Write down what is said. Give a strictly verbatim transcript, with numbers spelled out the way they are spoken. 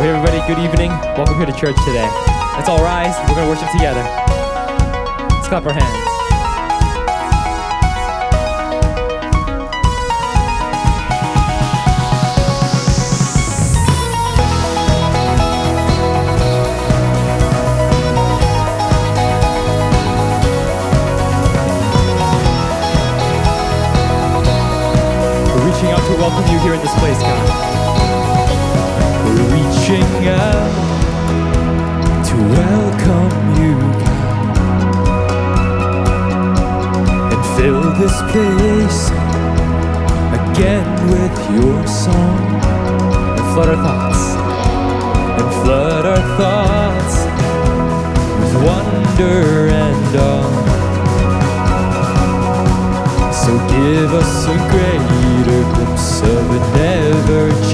Hey everybody, good evening. Welcome here to church today. Let's all rise. We're going to worship together. Let's clap our hands. We're reaching out to welcome you here in this place, God. We're reaching out to welcome you, God, and fill this place again with your song, and flood our thoughts, and flood our thoughts with wonder and awe. So give us a greater glimpse of an ever